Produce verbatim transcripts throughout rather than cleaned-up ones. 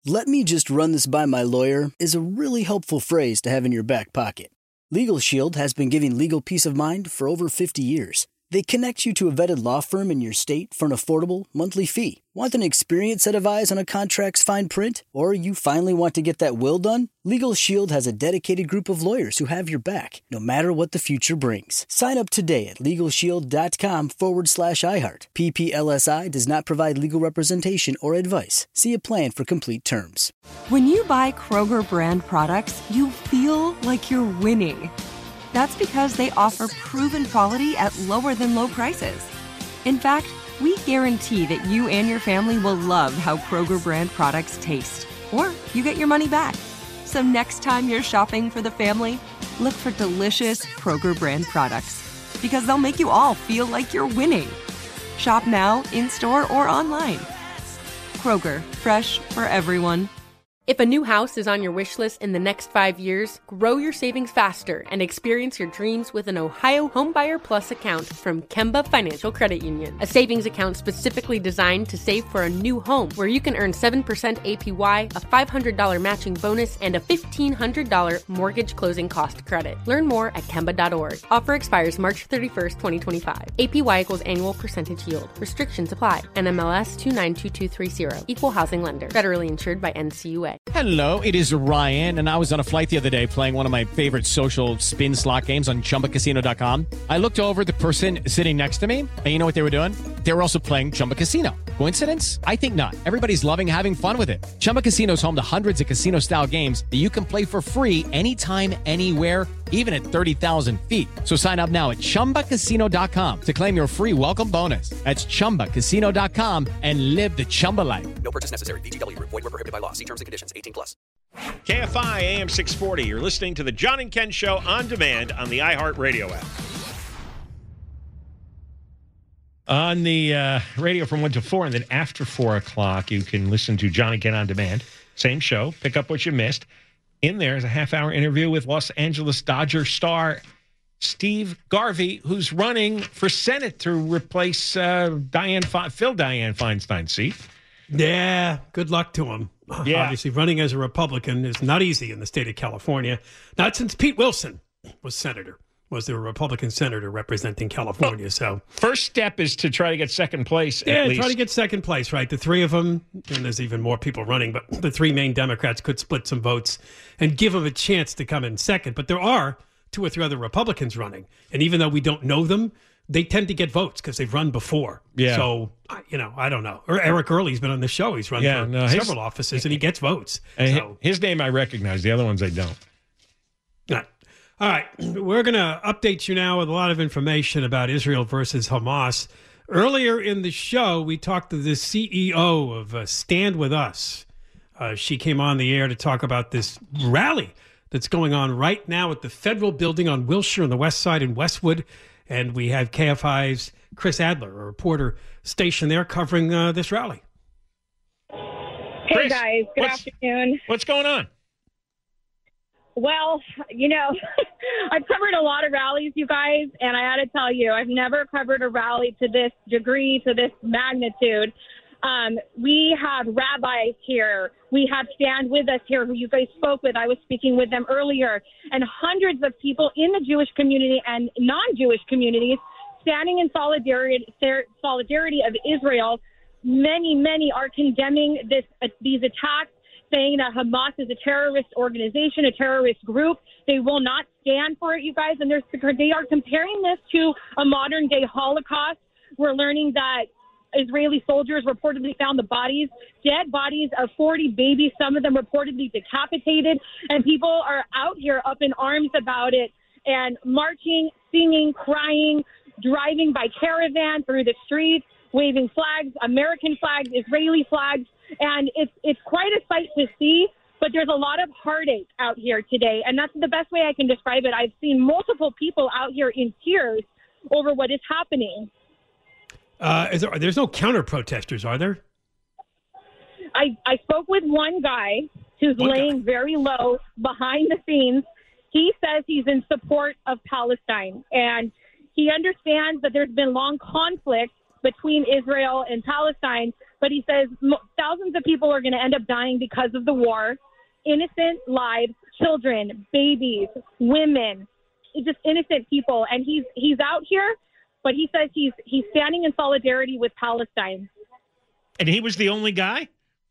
"Let me just run this by my lawyer" is a really helpful phrase to have in your back pocket. Legal Shield has been giving legal peace of mind for over fifty years. They connect you to a vetted law firm in your state for an affordable monthly fee. Want an experienced set of eyes on a contract's fine print? Or you finally want to get that will done? Legal Shield has a dedicated group of lawyers who have your back, no matter what the future brings. Sign up today at LegalShield.com forward slash iHeart. P P L S I does not provide legal representation or advice. See a plan for complete terms. When you buy Kroger brand products, you feel like you're winning. That's because they offer proven quality at lower than low prices. In fact, we guarantee that you and your family will love how Kroger brand products taste, or you get your money back. So next time you're shopping for the family, look for delicious Kroger brand products, because they'll make you all feel like you're winning. Shop now, in-store, or online. Kroger, fresh for everyone. If a new house is on your wish list in the next five years, grow your savings faster and experience your dreams with an Ohio Homebuyer Plus account from Kemba Financial Credit Union. A savings account specifically designed to save for a new home, where you can earn seven percent A P Y, a five hundred dollars matching bonus, and a fifteen hundred dollars mortgage closing cost credit. Learn more at Kemba dot org. Offer expires March thirty-first, twenty twenty-five. A P Y equals annual percentage yield. Restrictions apply. N M L S two nine two two three zero. Equal housing lender. Federally insured by N C U A. Hello, it is Ryan, and I was on a flight the other day playing one of my favorite social spin slot games on Chumba Casino dot com. I looked over at the person sitting next to me, and you know what they were doing? They were also playing Chumba Casino. Coincidence? I think not. Everybody's loving having fun with it. Chumba Casino is home to hundreds of casino-style games that you can play for free anytime, anywhere, even at thirty thousand feet. So sign up now at Chumba Casino dot com to claim your free welcome bonus. That's Chumba Casino dot com and live the Chumba life. No purchase necessary. V G W. Void where prohibited by law. See terms and conditions. eighteen plus. K F I A M six forty. You're listening to the John and Ken Show on demand on the iHeartRadio app. On the uh, radio from one to four, and then after four o'clock, you can listen to John and Ken on demand. Same show. Pick up what you missed. In there is a half-hour interview with Los Angeles Dodger star Steve Garvey, who's running for Senate to replace uh, Diane Fe- Phil Diane Feinstein's seat. Yeah, good luck to him. Yeah. Obviously, running as a Republican is not easy in the state of California. Not since Pete Wilson was senator, was there a Republican senator representing California. So first step is to try to get second place. Yeah, at least. try to get second place, right? The three of them, and there's even more people running, but the three main Democrats could split some votes and give them a chance to come in second. But there are two or three other Republicans running, and even though we don't know them, they tend to get votes because they've run before. Yeah. So, you know, I don't know. Or Eric Early's been on the show. He's run Yeah, for no, his- several offices, and he gets votes. And So, his name I recognize. The other ones I don't. all right. All right. We're going to update you now with a lot of information about Israel versus Hamas. Earlier in the show, we talked to the C E O of uh, Stand With Us. Uh, she came on the air to talk about this rally that's going on right now at the Federal Building on Wilshire on the west side in Westwood. And we have K F I's Chris Adler, a reporter stationed there covering uh, this rally. Hey, Chris, guys. Good what's- afternoon. What's going on? Well, you know, I've covered a lot of rallies, you guys, and I got to tell you, I've never covered a rally to this degree, to this magnitude. Um, we have rabbis here. We have Stand With Us here, who you guys spoke with. I was speaking with them earlier, and hundreds of people in the Jewish community and non-Jewish communities standing in solidarity, solidarity of Israel. Many, many are condemning this uh, these attacks, saying that Hamas is a terrorist organization, a terrorist group. They will not stand for it, you guys. And they're, they are comparing this to a modern-day Holocaust. We're learning that Israeli soldiers reportedly found the bodies, dead bodies of forty babies, some of them reportedly decapitated. And people are out here up in arms about it and marching, singing, crying, driving by caravan through the streets, waving flags, American flags, Israeli flags. And it's it's quite a sight to see, but there's a lot of heartache out here today. And that's the best way I can describe it. I've seen multiple people out here in tears over what is happening. Uh, is there, there's no counter-protesters, are there? I, I spoke with one guy who's One laying guy. very low behind the scenes. He says he's in support of Palestine, and he understands that there's been long conflict between Israel and Palestine, but But he says mo- thousands of people are going to end up dying because of the war. Innocent lives, children, babies, women, just innocent people. And he's he's out here, but he says he's he's standing in solidarity with Palestine. And he was the only guy?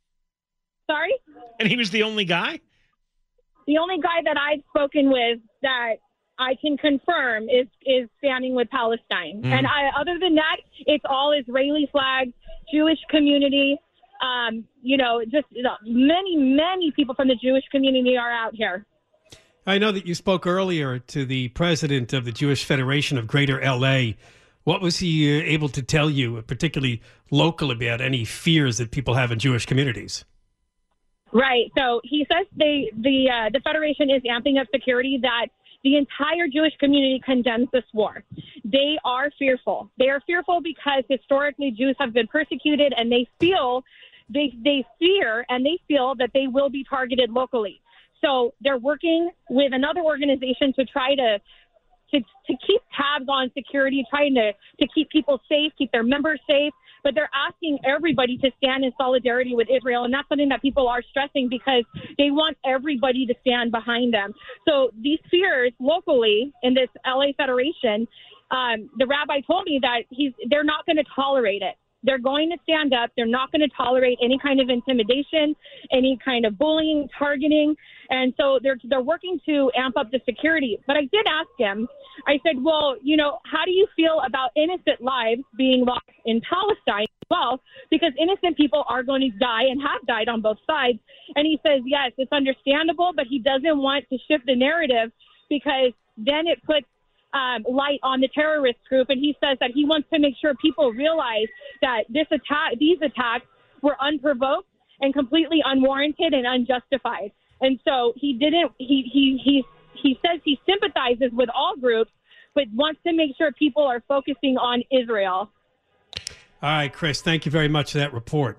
Sorry? And he was the only guy? The only guy that I've spoken with that I can confirm is is standing with Palestine. Mm. And I, other than that, it's all Israeli flags, Jewish community. Um, you know, just you know, many, many people from the Jewish community are out here. I know that you spoke earlier to the president of the Jewish Federation of Greater L A. What was he uh, able to tell you, particularly local, about any fears that people have in Jewish communities? Right. So he says they, the uh, the Federation is amping up security, that the entire Jewish community condemns this war. They are fearful. They are fearful because historically Jews have been persecuted, and they feel, they they fear and they feel that they will be targeted locally. So they're working with another organization to try to to, to keep tabs on security, trying to, to keep people safe, keep their members safe. But they're asking everybody to stand in solidarity with Israel. And that's something that people are stressing because they want everybody to stand behind them. So these fears locally in this L A Federation, um, the rabbi told me that he's they're not going to tolerate it. They're going to stand up. They're not going to tolerate any kind of intimidation, any kind of bullying, targeting. And so they're they're working to amp up the security. But I did ask him, I said, well, you know, how do you feel about innocent lives being lost in Palestine as well? Because innocent people are going to die and have died on both sides. And he says, yes, it's understandable, but he doesn't want to shift the narrative because then it puts Um, light on the terrorist group, and he says that he wants to make sure people realize that this attack, these attacks, were unprovoked and completely unwarranted and unjustified. And so he didn't. He he he he says he sympathizes with all groups, but wants to make sure people are focusing on Israel. All right, Chris. Thank you very much for that report.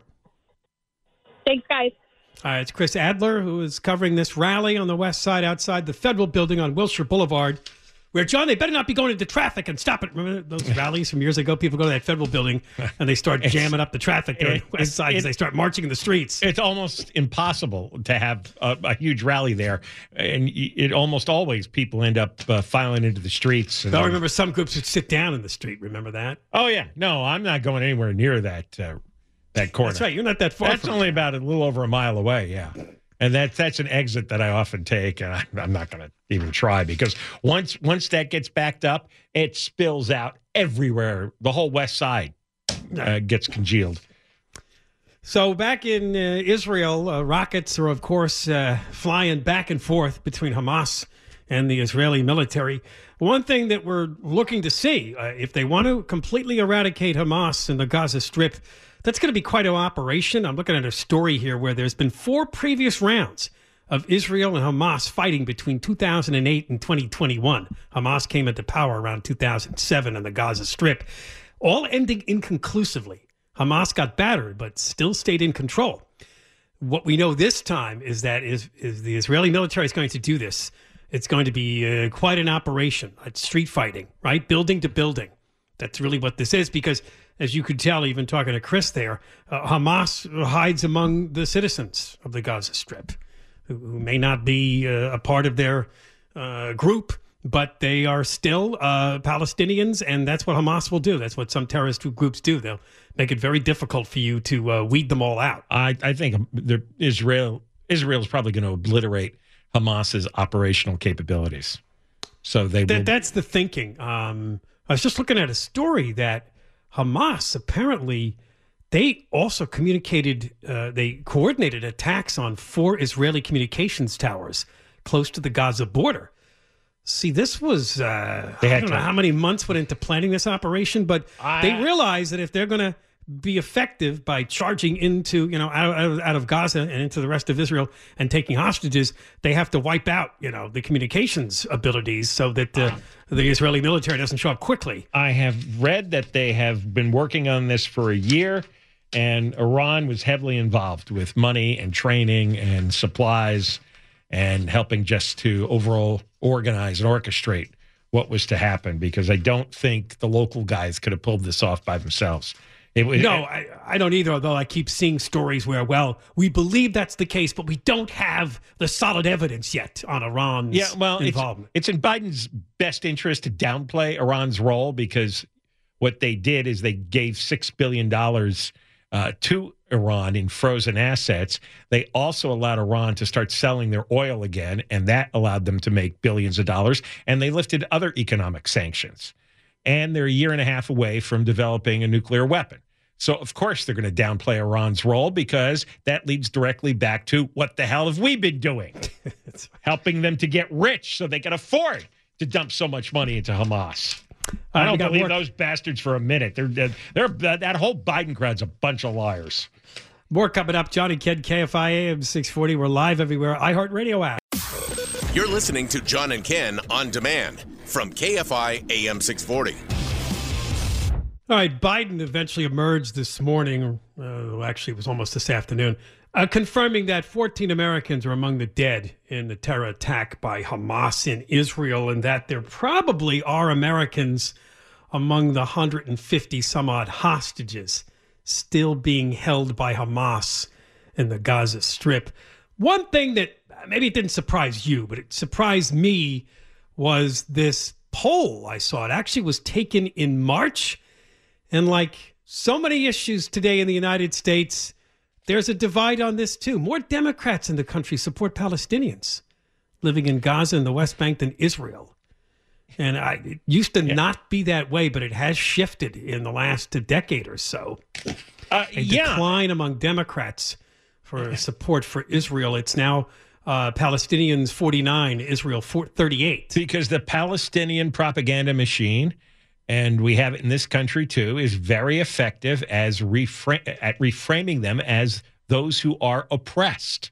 Thanks, guys. All right, it's Chris Adler who is covering this rally on the west side outside the Federal Building on Wilshire Boulevard. Where, John, they better not be going into traffic and stop it. Remember those rallies from years ago? People go to that Federal Building and they start It's- jamming up the traffic during it- the west side it- as they start marching in the streets. It's almost impossible to have a, a huge rally there. And y- it almost always people end up uh, filing into the streets. And, I remember some groups would sit down in the street. Remember that? oh, yeah. No, I'm not going anywhere near that uh, that corner. That's right. You're not that far That's from only it. about a little over a mile away, yeah. And that, that's an exit that I often take, and I, I'm not going to even try because once once that gets backed up, it spills out everywhere. The whole west side uh, gets congealed. So back in uh, Israel, uh, rockets are, of course, uh, flying back and forth between Hamas and the Israeli military. One thing that we're looking to see, uh, if they want to completely eradicate Hamas in the Gaza Strip, that's going to be quite an operation. I'm looking at a story here where there's been four previous rounds of Israel and Hamas fighting between two thousand eight and twenty twenty-one. Hamas came into power around two thousand seven on the Gaza Strip, all ending inconclusively. Hamas got battered, but still stayed in control. What we know this time is that is, is the Israeli military is going to do this. It's going to be uh, quite an operation. It's street fighting, right? Building to building. That's really what this is because, as you could tell, even talking to Chris there, uh, Hamas hides among the citizens of the Gaza Strip who, who may not be uh, a part of their uh, group, but they are still uh, Palestinians, and that's what Hamas will do. That's what some terrorist groups do. They'll make it very difficult for you to uh, weed them all out. I, I think the Israel Israel is probably going to obliterate Hamas's operational capabilities. So they That, will, that's the thinking. Um, I was just looking at a story that Hamas apparently they also communicated, uh, they coordinated attacks on four Israeli communications towers close to the Gaza border. See, this was, uh, They I had don't to- know how many months went into planning this operation, but I- they realized that if they're going to be effective by charging into, you know, out, out, of, out of Gaza and into the rest of Israel and taking hostages, they have to wipe out, you know, the communications abilities so that uh, the Israeli military doesn't show up quickly. I have read that they have been working on this for a year, and Iran was heavily involved with money and training and supplies and helping just to overall organize and orchestrate what was to happen, because I don't think the local guys could have pulled this off by themselves. It was, no, I, I don't either, although I keep seeing stories where, well, we believe that's the case, but we don't have the solid evidence yet on Iran's yeah, well, involvement. It's, it's in Biden's best interest to downplay Iran's role, because what they did is they gave six billion dollars uh, to Iran in frozen assets. They also allowed Iran to start selling their oil again, and that allowed them to make billions of dollars, and they lifted other economic sanctions. And they're a year and a half away from developing a nuclear weapon. So, of course, they're going to downplay Iran's role, because that leads directly back to what the hell have we been doing? Helping them to get rich so they can afford to dump so much money into Hamas. I don't believe more... those bastards for a minute. They're, they're, they're that whole Biden crowd's a bunch of liars. More coming up. John and Ken, K F I A M six forty. We're live everywhere. iHeartRadio app. You're listening to John and Ken on demand from K F I A M six forty. All right, Biden eventually emerged this morning, uh, actually it was almost this afternoon, uh, confirming that fourteen Americans are among the dead in the terror attack by Hamas in Israel, and that there probably are Americans among the one hundred fifty some odd hostages still being held by Hamas in the Gaza Strip. One thing that maybe it didn't surprise you, but it surprised me was this poll I saw. It actually was taken in March. And like so many issues today in the United States, there's a divide on this too. More Democrats in the country support Palestinians living in Gaza and the West Bank than Israel. And I, it used to yeah. not be that way, but it has shifted in the last decade or so. Uh, a yeah. decline among Democrats for support for Israel. It's now uh, Palestinians forty-nine, Israel thirty-eight. Because the Palestinian propaganda machine, and we have it in this country too, is very effective as refra- at reframing them as those who are oppressed.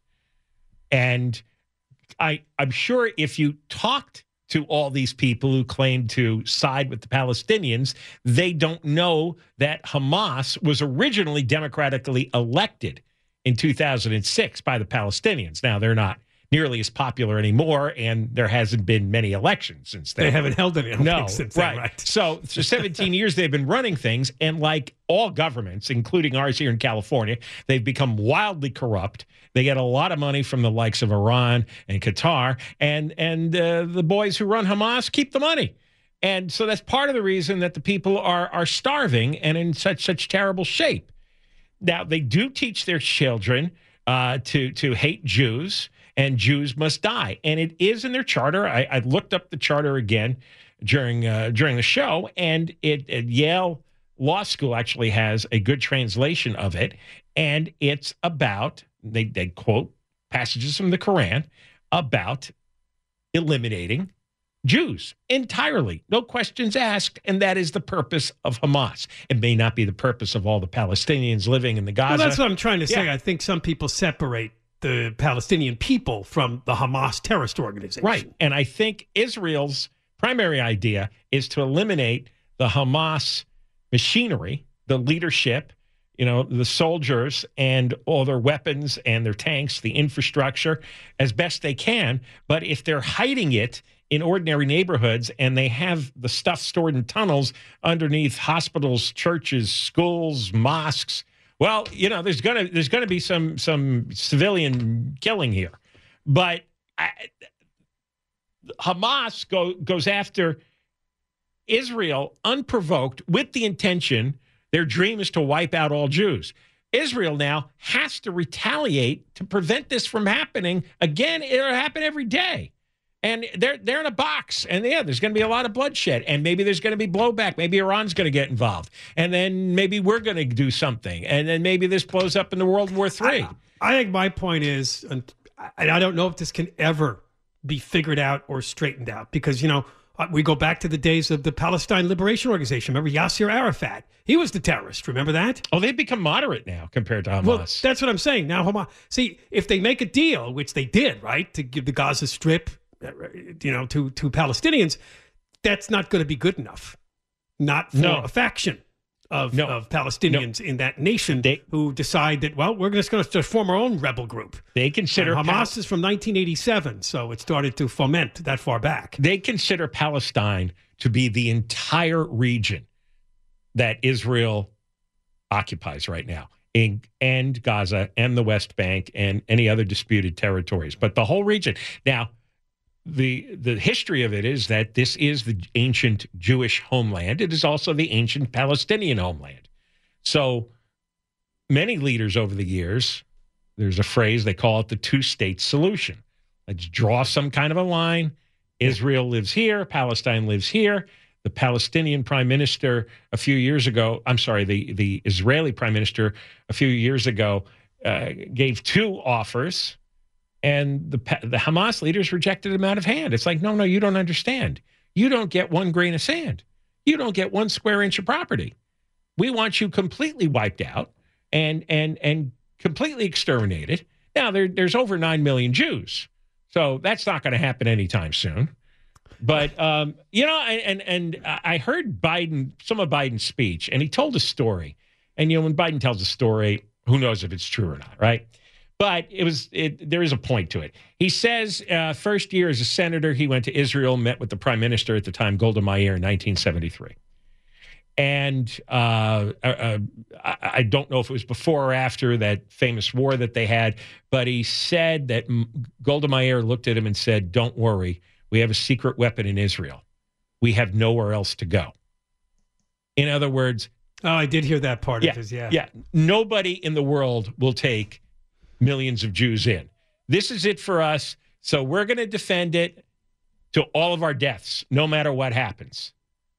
And I, I'm sure if you talked to all these people who claim to side with the Palestinians, they don't know that Hamas was originally democratically elected in two thousand six by the Palestinians. Now, they're not nearly as popular anymore, and there hasn't been many elections since then. They haven't held any no, since right. then, right? So for seventeen years, they've been running things, and like all governments, including ours here in California, they've become wildly corrupt. They get a lot of money from the likes of Iran and Qatar, and and uh, the boys who run Hamas keep the money. And so that's part of the reason that the people are are starving and in such such terrible shape. Now, they do teach their children uh, to to hate Jews, and Jews must die. And it is in their charter. I, I looked up the charter again during uh, during the show, and it at Yale Law School actually has a good translation of it. And it's about, they, they quote passages from the Quran about eliminating Jews entirely, no questions asked, and that is the purpose of Hamas. It may not be the purpose of all the Palestinians living in the Gaza. Well, that's what I'm trying to say. Yeah. I think some people separate the Palestinian people from the Hamas terrorist organization. Right, and I think Israel's primary idea is to eliminate the Hamas machinery, the leadership, you know, the soldiers and all their weapons and their tanks, the infrastructure, as best they can. But if they're hiding it in ordinary neighborhoods and they have the stuff stored in tunnels underneath hospitals, churches, schools, mosques, well, you know, there's gonna there's gonna be some some civilian killing here. But I, Hamas go, goes after Israel unprovoked with the intention. Their dream is to wipe out all Jews. Israel now has to retaliate to prevent this from happening. Again, it'll happen every day. And they're they're in a box. And yeah, there's going to be a lot of bloodshed. And maybe there's going to be blowback. Maybe Iran's going to get involved. And then maybe we're going to do something. And then maybe this blows up into World War Three. I, I think my point is, and I don't know if this can ever be figured out or straightened out. Because, you know, we go back to the days of the Palestine Liberation Organization. Remember Yasser Arafat? He was the terrorist. Remember that? Oh, they've become moderate now compared to Hamas. Well, that's what I'm saying. Now, Hamas. See, if they make a deal, which they did, right, to give the Gaza Strip, you know, to, to Palestinians, that's not going to be good enough. Not for no. a faction of, no. of Palestinians no. in that nation they, who decide that, well, we're just going to form our own rebel group. They consider and Hamas Pal- is from nineteen eighty-seven, so it started to foment that far back. They consider Palestine to be the entire region that Israel occupies right now, in, and Gaza and the West Bank and any other disputed territories. But the whole region. Now, the the history of it is that this is the ancient Jewish homeland. It is also the ancient Palestinian homeland. So many leaders over the years, there's a phrase, they call it the two-state solution. Let's draw some kind of a line. Israel lives here. Palestine lives here. The Palestinian prime minister a few years ago, I'm sorry, the, the Israeli prime minister a few years ago uh, gave two offers, and the, the Hamas leaders rejected them out of hand. It's like, no, no, you don't understand. You don't get one grain of sand. You don't get one square inch of property. We want you completely wiped out and and and completely exterminated. Now, there, there's over nine million Jews, so that's not going to happen anytime soon. But, um, you know, and, and I heard Biden, some of Biden's speech, and he told a story. And, you know, when Biden tells a story, who knows if it's true or not, right? But it was it, there is a point to it. He says uh, first year as a senator, he went to Israel, met with the prime minister at the time, Golda Meir, in nineteen seventy-three. And uh, uh, I don't know if it was before or after that famous war that they had, but he said that Golda Meir looked at him and said, don't worry, we have a secret weapon in Israel. We have nowhere else to go. In other words... Oh, I did hear that part yeah, of his, yeah. Yeah, nobody in the world will take millions of Jews in. This is it for us, so we're going to defend it to all of our deaths, no matter what happens.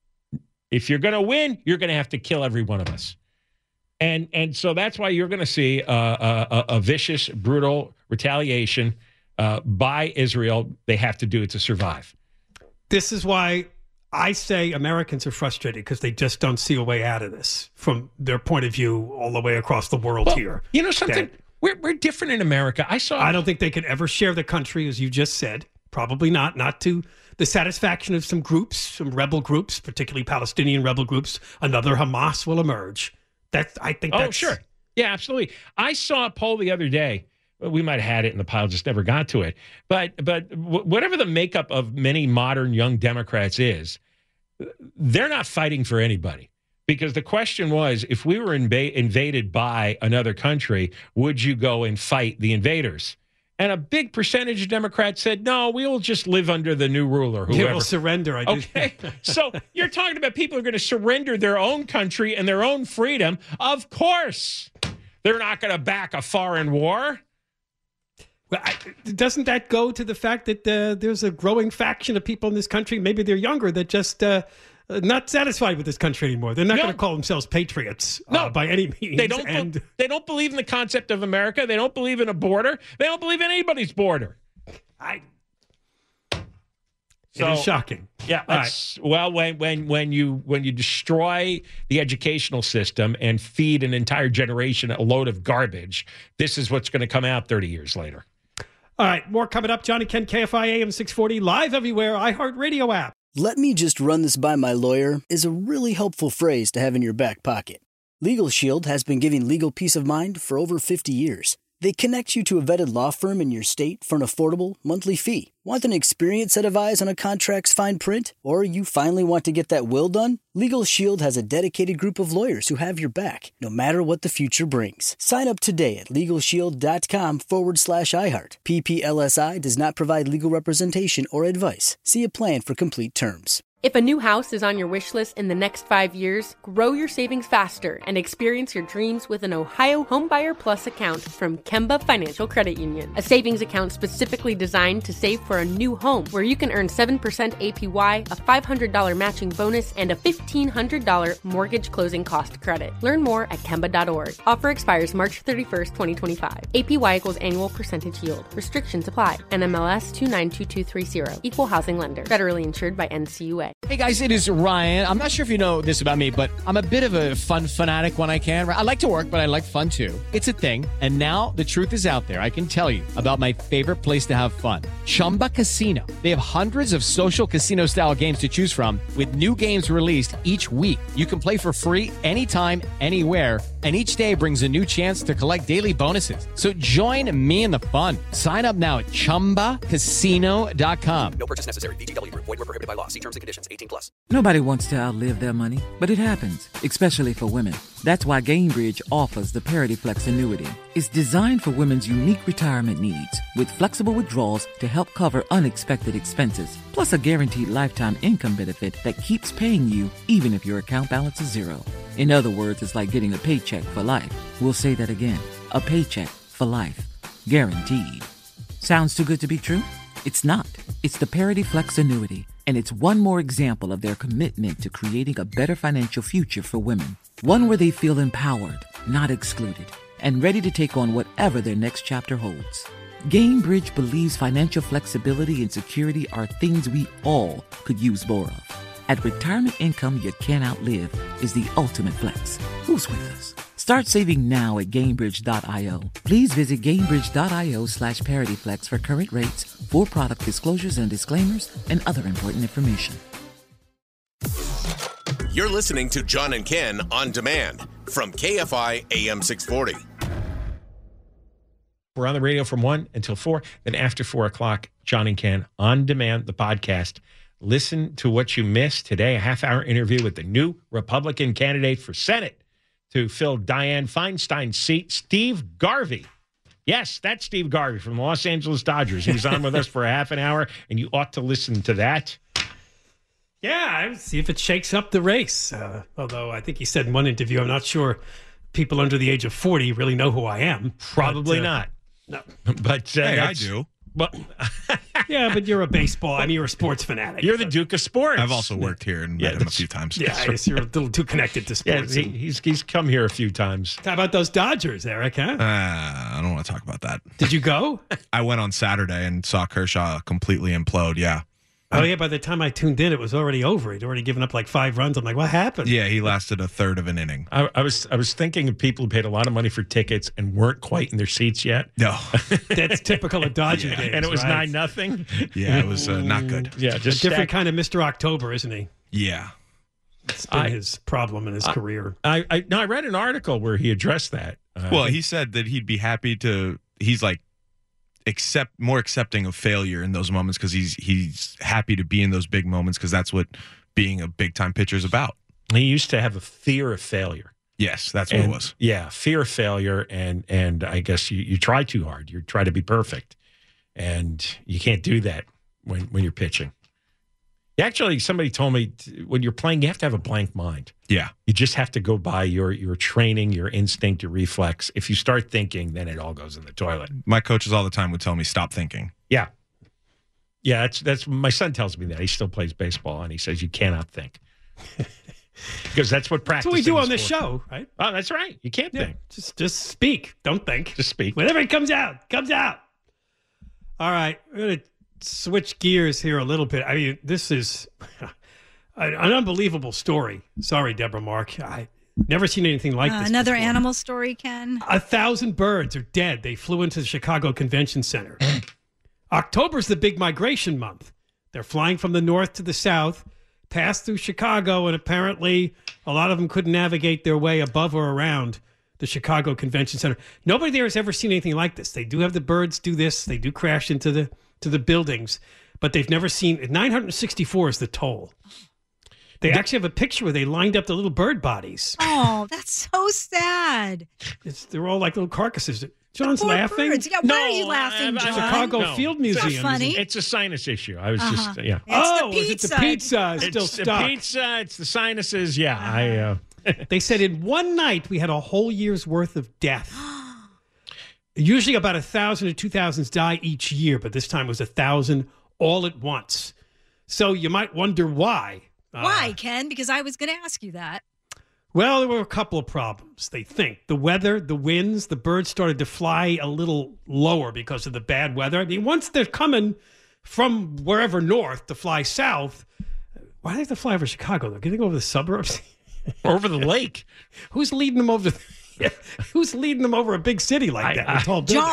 If you're going to win, you're going to have to kill every one of us. And and so that's why you're going to see a, a, a vicious, brutal retaliation uh, by Israel. They have to do it to survive. This is why I say Americans are frustrated, because they just don't see a way out of this from their point of view all the way across the world well, here. You know something? That, we're, we're different in America. I saw. I don't think they could ever share the country, as you just said. Probably not. Not to the satisfaction of some groups, some rebel groups, particularly Palestinian rebel groups. Another Hamas will emerge. That's, I think that's... Oh, sure. Yeah, absolutely. I saw a poll the other day. We might have had it in the pile, just never got to it. But but w- whatever the makeup of many modern young Democrats is, they're not fighting for anybody. Because the question was, if we were inv- invaded by another country, would you go and fight the invaders? And a big percentage of Democrats said, no, we'll just live under the new ruler, whoever. Yeah, we'll surrender. I okay, so you're talking about people who are going to surrender their own country and their own freedom. Of course, they're not going to back a foreign war. Well, I, doesn't that go to the fact that uh, there's a growing faction of people in this country, maybe they're younger, that just uh, not satisfied with this country anymore? They're not no. going to call themselves patriots uh, no. by any means. They don't, and... they don't believe in the concept of America. They don't believe in a border. They don't believe in anybody's border. I... So, it is shocking. Yeah. That's, right. Well, when when when you when you destroy the educational system and feed an entire generation a load of garbage, this is what's going to come out thirty years later. All right, more coming up. Johnny Ken, K F I A M six forty, live everywhere, iHeartRadio app. Let me just run this by my lawyer is a really helpful phrase to have in your back pocket. Legal Shield has been giving legal peace of mind for over fifty years. They connect you to a vetted law firm in your state for an affordable monthly fee. Want an experienced set of eyes on a contract's fine print? Or you finally want to get that will done? Legal Shield has a dedicated group of lawyers who have your back, no matter what the future brings. Sign up today at LegalShield.com forward slash iHeart. P P L S I does not provide legal representation or advice. See a plan for complete terms. If a new house is on your wish list in the next five years, grow your savings faster and experience your dreams with an Ohio Homebuyer Plus account from Kemba Financial Credit Union. A savings account specifically designed to save for a new home, where you can earn seven percent A P Y, a five hundred dollars matching bonus, and a fifteen hundred dollars mortgage closing cost credit. Learn more at Kemba dot org. Offer expires March thirty-first, twenty twenty-five. A P Y equals annual percentage yield. Restrictions apply. N M L S two nine two two three zero. Equal housing lender. Federally insured by N C U A. Hey guys, it is Ryan. I'm not sure if you know this about me, but I'm a bit of a fun fanatic when I can. I like to work, but I like fun too. It's a thing. And now the truth is out there. I can tell you about my favorite place to have fun. Chumba Casino. They have hundreds of social casino style games to choose from, with new games released each week. You can play for free anytime, anywhere, And each day brings a new chance to collect daily bonuses. So join me in the fun. Sign up now at chumba casino dot com. No purchase necessary. V G W Group. Void where prohibited by law. See terms and conditions. eighteen plus. Nobody wants to outlive their money, but it happens, especially for women. That's why Gainbridge offers the Parity Flex annuity. It's designed for women's unique retirement needs, with flexible withdrawals to help cover unexpected expenses, plus a guaranteed lifetime income benefit that keeps paying you even if your account balance is zero. In other words, it's like getting a paycheck for life. We'll say that again. A paycheck for life. Guaranteed. Sounds too good to be true? It's not. It's the Parity Flex annuity, and it's one more example of their commitment to creating a better financial future for women. One where they feel empowered, not excluded, and ready to take on whatever their next chapter holds. Gainbridge believes financial flexibility and security are things we all could use more of. At retirement income you can't outlive is the ultimate flex. Who's with us? Start saving now at Gainbridge dot io. Please visit Gainbridge dot io slash ParityFlex for current rates, for product disclosures and disclaimers, and other important information. You're listening to John and Ken on demand from K F I A M six forty. We're on the radio from one until four. Then after four o'clock, John and Ken on demand, the podcast. Listen to what you missed today, a half-hour interview with the new Republican candidate for Senate to fill Dianne Feinstein's seat, Steve Garvey. Yes, that's Steve Garvey from the Los Angeles Dodgers. He was on with us for a half an hour, and you ought to listen to that. Yeah, see if it shakes up the race. Uh, although I think he said in one interview, I'm not sure people under the age of forty really know who I am. Probably but, uh, not. No. But uh, hey, I do. But yeah, but you're a baseball. I mean, you're a sports fanatic. You're the Duke of Sports. I've also worked here and Yeah, met him a that's- few times. Yeah, I guess you're a little too connected to yeah, sports. he, he's he's come here a few times. How about those Dodgers, Eric? Huh? Uh, I don't want to talk about that. Did you go? I went on Saturday and saw Kershaw completely implode. Yeah. Oh, yeah. By the time I tuned in, it was already over. He'd already given up like five runs. I'm like, what happened? Yeah, he lasted a third of an inning. I, I was I was thinking of people who paid a lot of money for tickets and weren't quite in their seats yet. No. That's typical of Dodger Yeah. games. And it was right? nine nothing. Yeah, it was uh, not good. Yeah, A just different stack- kind of Mister October, isn't he? Yeah. It's been I- his problem in his career. I, I no, I read an article where he addressed that. Uh, Well, he said that he'd be happy to. He's like accept more accepting of failure in those moments because he's he's happy to be in those big moments because that's what being a big time pitcher is about. he used to have a fear of failure. Yes, that's what And, it was. Yeah, fear of failure, and and I guess you, you try too hard. You try to be perfect, and you can't do that when when you're pitching. Actually, somebody told me t- when you're playing, you have to have a blank mind. Yeah. You just have to go by your your training, your instinct, your reflex. If you start thinking, then it all goes in the toilet. My coaches all the time would tell me stop thinking. Yeah, yeah. That's that's my son tells me that he still plays baseball, and he says you cannot think because that's what practice. That's what we do on this show, right? Oh, that's right. You can't Yeah. think. Just just speak. Don't think. Just speak. Whenever it comes out, comes out. All right. We're going to switch gears here a little bit. I mean, this is an unbelievable story. Sorry, Deborah Mark. I never seen anything like Uh, this another before. animal story, Ken. A thousand birds are dead. They flew into the Chicago Convention Center. October's the big migration month. They're flying from the north to the south, passed through Chicago, and apparently a lot of them couldn't navigate their way above or around the Chicago Convention Center. Nobody there has ever seen anything like this. They do have the birds do this. They do crash into the to the buildings, but they've never seen. nine hundred sixty-four is the toll. They actually have a picture where they lined up the little bird bodies. Oh, that's so sad. It's, they're all like little carcasses. John's Poor laughing. birds. Yeah, why are you laughing, I- I- John? Chicago No. Field It's Museum. not funny. It's a sinus issue. I was Uh-huh. just yeah. It's oh, the is it pizza. the pizza? It's still it's stuck. the pizza. It's the sinuses. Yeah, I. Uh, They said in one night we had a whole year's worth of death. Usually about a thousand to two thousands die each year, but this time it was a thousand all at once. So you might wonder why. Why, Uh, Ken? Because I was going to ask you that. well, there were a couple of problems. They think the weather, the winds, the birds started to fly a little lower because of the bad weather. I mean, once they're coming from wherever north to fly south, why do they have to fly over Chicago? They're going to go over the suburbs. over the lake. Who's leading them over? The, Who's leading them over a big city like that? I- with tall buildings?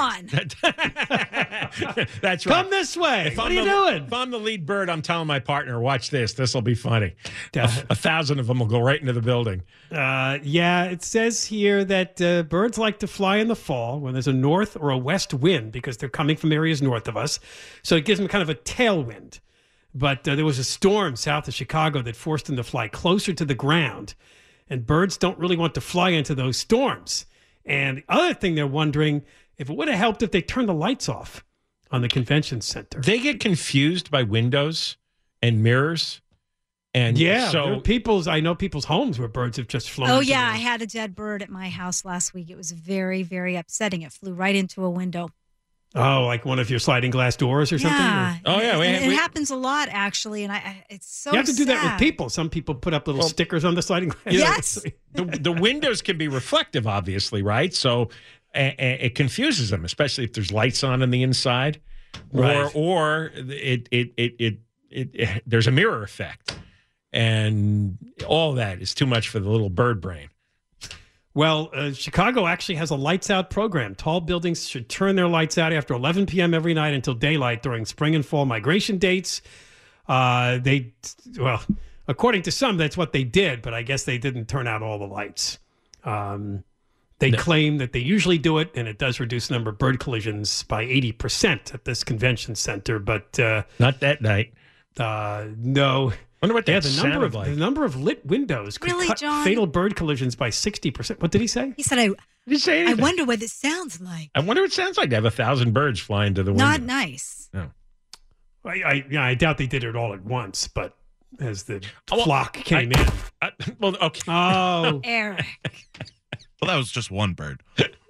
John. That's right. Come this way. If what I'm are you the, doing? If I'm the lead bird, I'm telling my partner, watch this. This will be funny. Uh, a, a thousand of them will go right into the building. Uh, yeah, it says here that uh, birds like to fly in the fall when there's a north or a west wind because they're coming from areas north of us. So it gives them kind of a tailwind. But uh, there was a storm south of Chicago that forced them to fly closer to the ground. And birds don't really want to fly into those storms. And the other thing they're wondering, if it would have helped if they turned the lights off on the convention center. They get confused by windows and mirrors. And Yeah, there so are people's, I know people's homes where birds have just flown. Oh, into yeah. their- I had a dead bird at my house last week. It was very, very upsetting. It flew right into a window. Oh, like one of your sliding glass doors or something? Yeah. Or- Oh, yeah, we- And it we- happens a lot, actually. And I, I it's so you have to do that with sad. people. Some people put up little Well, stickers on the sliding glass. Yes. the, the windows can be reflective, obviously, right? So a, a, it confuses them, especially if there's lights on on the inside, or Right. or it it, it it it it there's a mirror effect, and all that is too much for the little bird brain. Well, uh, Chicago actually has a lights out program. Tall buildings should turn their lights out after eleven p.m. every night until daylight during spring and fall migration dates. Uh, they, well, according to some, that's what they did, but I guess they didn't turn out all the lights. Um, they No. claim that they usually do it, and it does reduce the number of bird collisions by eighty percent at this convention center. But uh, Not that night. uh, no. Wonder what Yeah, that the number sounded of like. the number of lit windows could Really, cut John? fatal bird collisions by sixty percent. What did he say? He said, I, Did you say I anything? wonder what it sounds like. I wonder what it sounds like to have a thousand birds flying to the window. Not nice. No. I, I, yeah, I doubt they did it all at once, but as the Oh, well, flock came I- in. I, well, okay. Oh, Eric. Well, that was just one bird.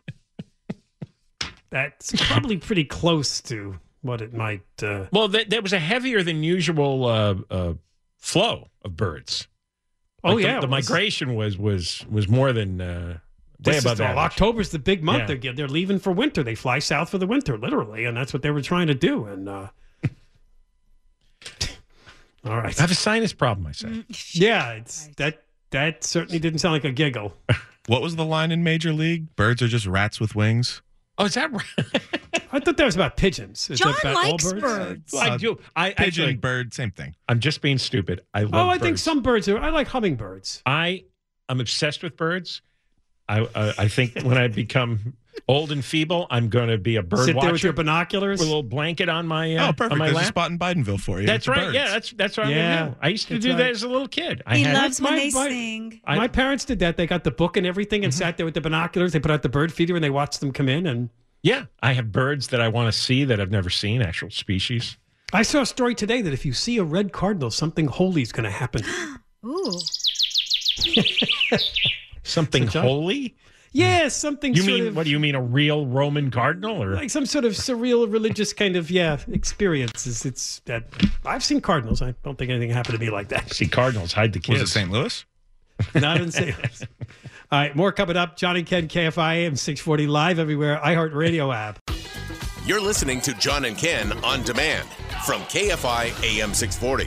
that's probably pretty close to what it might. Uh, Well, th- there was a heavier than usual uh, uh, flow of birds. oh Like, yeah, the, the it was- migration was was was more than uh, way This is above the- average. October's the big month. Yeah. They're they're leaving for winter. They fly south for the winter, literally, and that's what they were trying to do. And uh, all right, I have a sinus problem. I say. yeah, it's that that certainly didn't sound like a giggle. What was the line in Major League? Birds are just rats with wings. Oh, is that right? I thought that was about pigeons. Is John that about all likes birds? birds. I do. I Pigeon, actually, bird, same thing. I'm just being stupid. I love Oh, I birds. think some birds are. I like hummingbirds. I I'm obsessed with birds. I uh, I think when I become old and feeble, I'm going to be a bird Sit watcher there with your binoculars. with a little blanket on my uh, Oh, perfect. on my There's a lap. spot in Bidenville for you. That's with the right. birds. Yeah, that's that's what I'm Yeah, going to do. I used to that's do that right. as a little kid. I He had loves when my- they my- sing. I- My parents did that. They got the book and everything and sat there with the binoculars. They put out the bird feeder and they watched them come in. And Yeah, I have birds that I want to see that I've never seen, actual species. I saw a story today that if you see a red cardinal, something holy is going to happen. Ooh. Something So, John- holy? Yeah, something. You sort mean, of, what do you mean, a real Roman cardinal? Or like some sort of surreal religious kind of yeah experiences? It's that I've seen cardinals. I don't think anything happened to me like that. see cardinals hide the kids. Was it Saint Louis? Not in Saint Louis. All right, more coming up. John and Ken, K F I A M six forty live everywhere. iHeartRadio app. You're listening to John and Ken on demand from K F I A M six forty.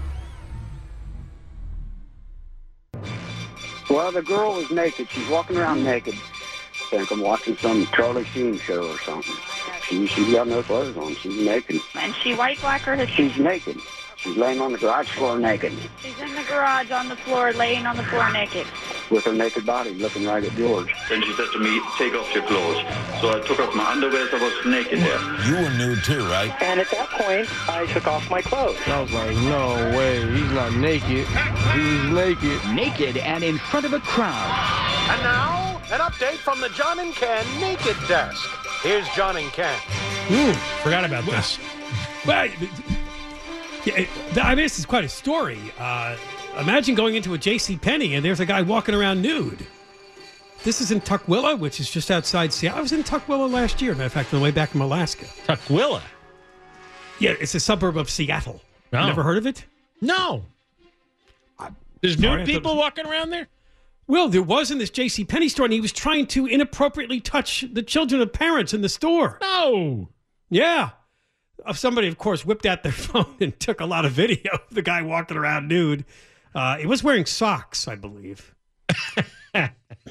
Well, the girl was naked. She's walking around naked. I think I'm watching some Charlie Sheen show or something. She, she's got no clothes on. She's naked. And she white, black, or Hispanic? She's naked. She's laying on the garage floor naked She's in the garage on the floor, laying on the floor naked. with her naked body looking right at George. Then she said to me, take off your clothes. So I took off my underwear, so I was naked there. You were nude too, right? And at that point, I took off my clothes. I was like, no way, he's not naked. He's naked. Naked and in front of a crowd. And now, an update from the John and Ken Naked Desk. Here's John and Ken. Ooh, forgot about this. Well, yeah, it, I mean, this is quite a story. Uh, imagine going into a J C Penney and there's a guy walking around nude. This is in Tukwila, which is just outside Seattle. I was in Tukwila last year, matter of fact, on the way back from Alaska. Tukwila? Yeah, it's a suburb of Seattle. No. Never heard of it? No. There's Sorry, I nude thought- people walking around there? Well, there was in this J C Penney store, and he was trying to inappropriately touch the children of parents in the store. No. Yeah. Uh, Somebody, of course, whipped out their phone and took a lot of video of the guy walking around nude. Uh, he was wearing socks, I believe.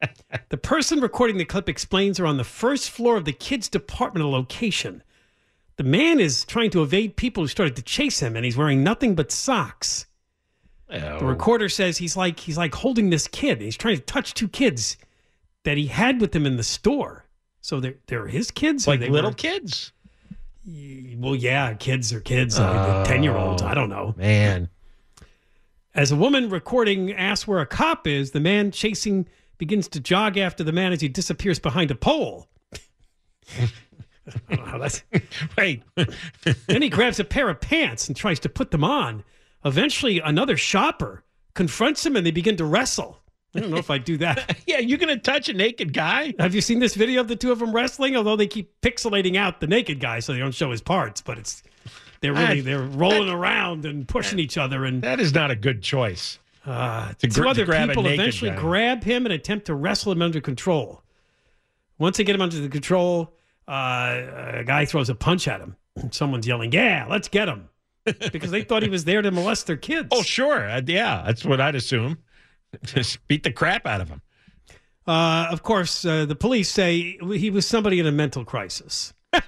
The person recording the clip explains they're on the first floor of the kids' departmental location. The man is trying to evade people who started to chase him, and he's wearing nothing but socks. Oh. The recorder says he's like he's like holding this kid. He's trying to touch two kids that he had with him in the store. So they're they're his kids, Like they little were, kids? Well, yeah, kids are kids. Uh, ten-year-olds. I don't know. Man. As a woman recording asks where a cop is, the man chasing begins to jog after the man as he disappears behind a pole. I don't know how that's... Wait. Then he grabs a pair of pants and tries to put them on. Eventually, another shopper confronts him and they begin to wrestle. I don't know if I'd do that. Yeah, you going to touch a naked guy? Have you seen this video of the two of them wrestling? Although they keep pixelating out the naked guy so they don't show his parts, but it's they're really That- they're rolling that- around and pushing each other. And That is not a good choice. uh, To two gr- to other grab a people naked eventually guy. grab him and attempt to wrestle him under control. Once they get him under the control, uh, a guy throws a punch at him. Someone's yelling, "Yeah, let's get him," because they thought he was there to molest their kids. Oh, sure. Uh, yeah, that's what I'd assume. Just beat the crap out of him. Uh, of course, uh, the police say he was somebody in a mental crisis.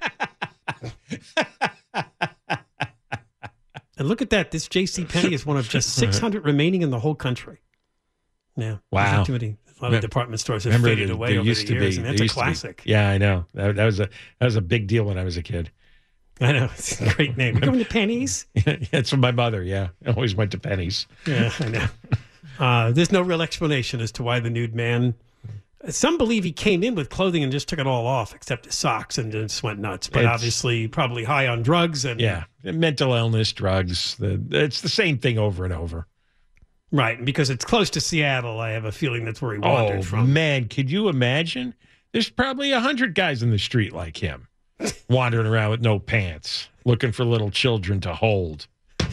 And look at that. This JCPenney is one of just six hundred remaining in the whole country. Yeah. Wow. There's too many. A lot of department stores have Remember, faded there- away there over used the to years, be- and there that's a used to be- classic. Yeah, I know. That, that was a that was a big deal when I was a kid. I know. It's a great name. We're going to Pennies? That's from my mother, yeah. I always went to Pennies. Yeah, I know. Uh, there's no real explanation as to why the nude man. Some believe he came in with clothing and just took it all off, except his socks, and just went nuts. But It's- obviously, probably high on drugs and Yeah, mental illness, drugs. The, it's the same thing over and over. right. And because it's close to Seattle, I have a feeling that's where he wandered Oh, from. man, could you imagine? There's probably a hundred guys in the street like him, wandering around with no pants, looking for little children to hold.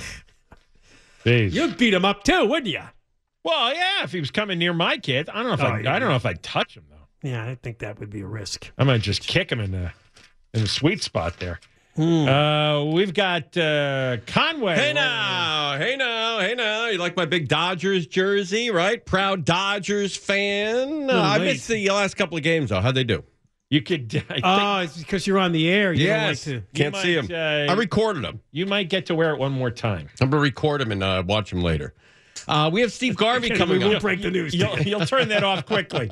Jeez. You'd beat him up too, wouldn't you? Well, yeah, if he was coming near my kid, I don't know if Oh, I, yeah. I don't know if I'd touch him though. Yeah, I think that would be a risk. I might just kick him in the in the sweet spot there. Hmm. Uh, we've got uh, Conway. Hey now, hey now, hey now. You like my big Dodgers jersey, right? Proud Dodgers fan. Uh, I late. missed the last couple of games, though. How'd they do? You could. I think Oh, it's because you're on the air. You yes. don't like to. Can't you see might, them. uh, I recorded them. you might get to wear it one more time. I'm going to record them and uh, watch them later. Uh, we have Steve Garvey coming we will on. break the news. You'll, you'll turn that off quickly.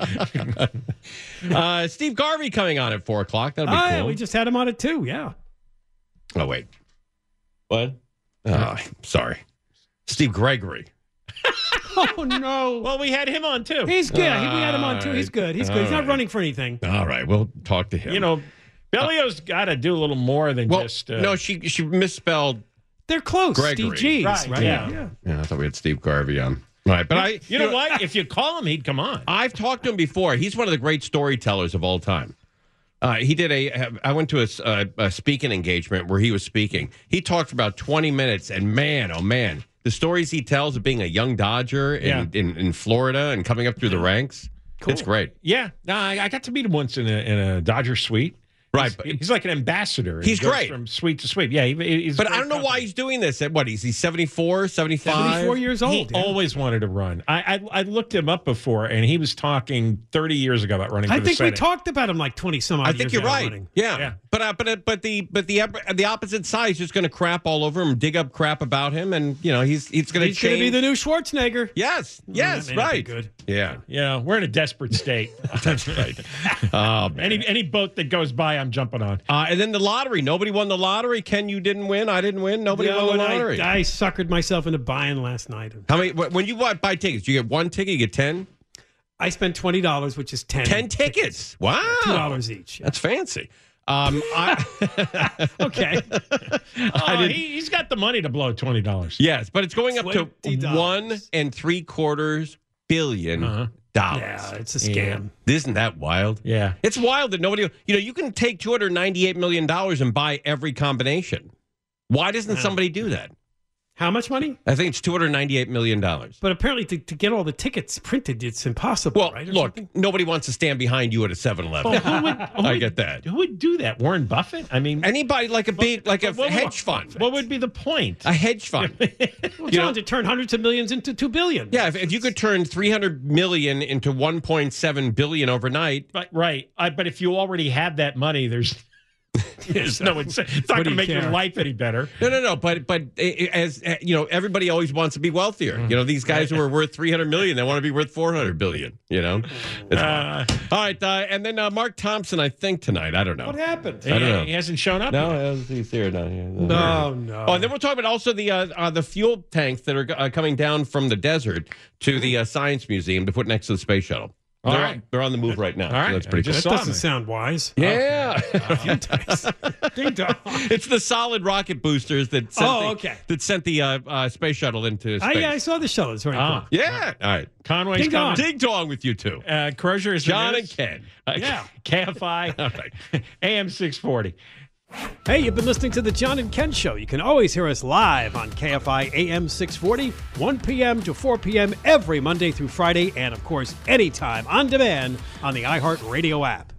Uh, Steve Garvey coming on at four o'clock. That'll be Oh, yeah, cool. we just had him on it too. Yeah. Oh, wait. What? Oh, sorry. Steve Gregory. Oh no. Well, we had him on too. He's good. we had him on too. He's good. He's good. He's All not right. running for anything. All right, we'll talk to him. You know, Bellio's got to do a little more than well, just. Uh, no, she she misspelled They're close. Gregory. Steve G's, Right, right? yeah. yeah. Yeah, I thought we had Steve Garvey on. Right, but I, you know what? If you call him, he'd come on. I've talked to him before. He's one of the great storytellers of all time. Uh, he did a. I went to a, a, a speaking engagement where he was speaking. He talked for about twenty minutes, and man, oh man, the stories he tells of being a young Dodger in, Yeah. in, in Florida and coming up through the ranks. Cool. It's great. Yeah, no, I, I got to meet him once in a in a Dodger suite. Right, he's, but- he's like an ambassador. He's He goes great. from suite to suite. Yeah, he, he's. But great I don't know why company. he's doing this. At what? He's he's seventy-four, seventy-five seventy-four years old. He yeah. always wanted to run. I, I I looked him up before, and he was talking thirty years ago about running. For I the think we Senate. talked about him like twenty some odd I think years you're ago right. running. Yeah. Yeah. but uh, but uh, but the but the the opposite side is just going to crap all over him, dig up crap about him, and you know he's he's going to He's going change. to be the new Schwarzenegger. yes, yes, that may not be right. good. Yeah, Yeah, we're in a desperate state. that's right. Oh, man. any any boat that goes by, I'm jumping on. Uh, and then the lottery. Nobody won the lottery. Ken, you didn't win. I didn't win. Nobody No, won the and lottery. I, I suckered myself into buying last night. How many? wh- When you buy, buy tickets, you get one ticket. You get ten. I spent twenty dollars, which is ten. Ten tickets. Wow, Two dollars each. Yeah. That's fancy. Um, I, Okay. Oh, didn't- he, he's got the money to blow twenty dollars. yes, but it's going up to twenty dollars. one and three quarters billion Uh-huh. dollars. Yeah, it's a scam. Isn't that wild? Yeah. It's wild that nobody, you know, you can take two hundred ninety-eight million dollars and buy every combination. Why doesn't somebody do that? How much money? I think it's two hundred ninety-eight million dollars. But apparently to, to get all the tickets printed, it's impossible, Well, right? Or look, something? nobody wants to stand behind you at a seven eleven. Well, who would, who I would- get that. Who would do that? Warren Buffett? I mean, Anybody like a big, like a what would- hedge fund. What would be the point? A hedge fund. Well, John, to turn hundreds of millions into two billion. Yeah, if, if you could turn three hundred million into one point seven billion overnight. Right, right. I, but if you already have that money, there's there's no incentive. It's not What do going to you make your care? life any better. No, no, no. But but eh, as eh, you know, everybody always wants to be wealthier. You know, these guys who are worth three hundred million, they want to be worth four hundred billion. You know. It's Uh, all right, uh, and then uh, Mark Thompson, I think tonight. I don't know. What happened? I don't know. He hasn't shown up. No, yet. he's here now. Yeah. No, no. Oh, and then we'll talk about also the uh, uh, the fuel tanks that are uh, coming down from the desert to the uh, Science Museum to put next to the space shuttle. All they're, right. they're on the move right now. All right. So that's pretty I cool. just That saw doesn't him. sound wise. Yeah. Ding dong. It's the solid rocket boosters that sent, Oh, the, okay. that sent the uh, uh, space shuttle into space. I, yeah, I saw the show. It's very Ah. cool. Yeah. All right. Conway's Ding dong. coming. Ding dong with you two. Uh, Crozier is the John and news. Ken. Uh, Yeah. K F I, All right. A M six forty. Hey, you've been listening to the John and Ken Show. You can always hear us live on K F I A M six forty, one p.m. to four p.m. every Monday through Friday, and of course, anytime on demand on the iHeartRadio app.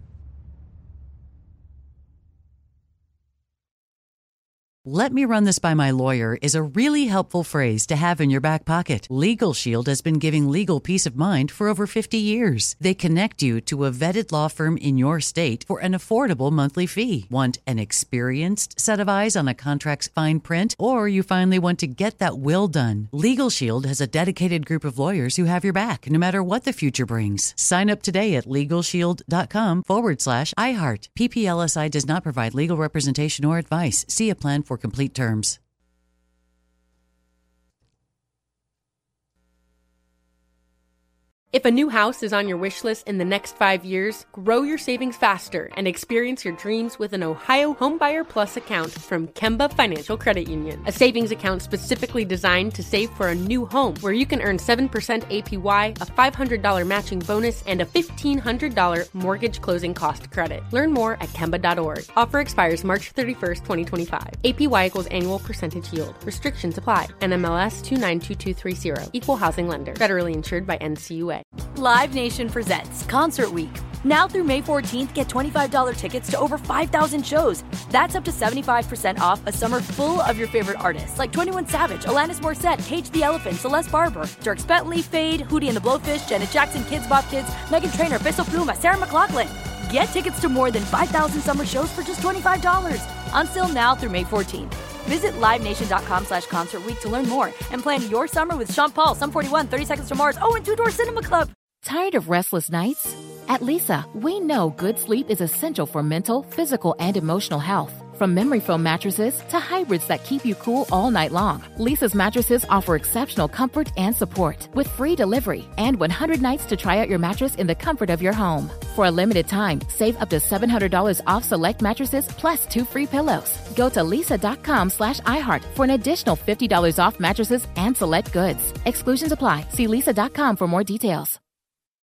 "Let me run this by my lawyer" is a really helpful phrase to have in your back pocket. Legal Shield has been giving legal peace of mind for over fifty years. They connect you to a vetted law firm in your state for an affordable monthly fee. Want an experienced set of eyes on a contract's fine print? Or you finally want to get that will done? Legal Shield has a dedicated group of lawyers who have your back, no matter what the future brings. Sign up today at LegalShield.com forward slash iHeart. P P L S I does not provide legal representation or advice. See a plan for complete terms. If a new house is on your wish list in the next five years, grow your savings faster and experience your dreams with an Ohio Homebuyer Plus account from Kemba Financial Credit Union. A savings account specifically designed to save for a new home, where you can earn seven percent A P Y, a five hundred dollars matching bonus, and a fifteen hundred dollars mortgage closing cost credit. Learn more at Kemba dot org. Offer expires March thirty-first, twenty twenty-five. A P Y equals annual percentage yield. Restrictions apply. N M L S two nine two two three zero. Equal housing lender. Federally insured by N C U A. Live Nation presents Concert Week. Now through May fourteenth, get twenty-five dollars tickets to over five thousand shows. That's up to seventy-five percent off a summer full of your favorite artists like twenty-one Savage, Alanis Morissette, Cage the Elephant, Celeste Barber, Dierks Bentley, Fade, Hootie and the Blowfish, Janet Jackson, Kids Bop Kids, Meghan Trainor, Bissell Pluma, Sarah McLachlan. Get tickets to more than five thousand summer shows for just twenty-five dollars. On sale now through May fourteenth. Visit livenation.com slash concert week to learn more and plan your summer with Sean Paul, Sum forty-one, thirty Seconds to Mars, oh, and Two Door Cinema Club. Tired of restless nights? At Leesa, we know good sleep is essential for mental, physical, and emotional health. From memory foam mattresses to hybrids that keep you cool all night long, Leesa's mattresses offer exceptional comfort and support with free delivery and one hundred nights to try out your mattress in the comfort of your home. For a limited time, save up to seven hundred dollars off select mattresses plus two free pillows. Go to leesa.com slash iHeart for an additional fifty dollars off mattresses and select goods. Exclusions apply. See leesa dot com for more details.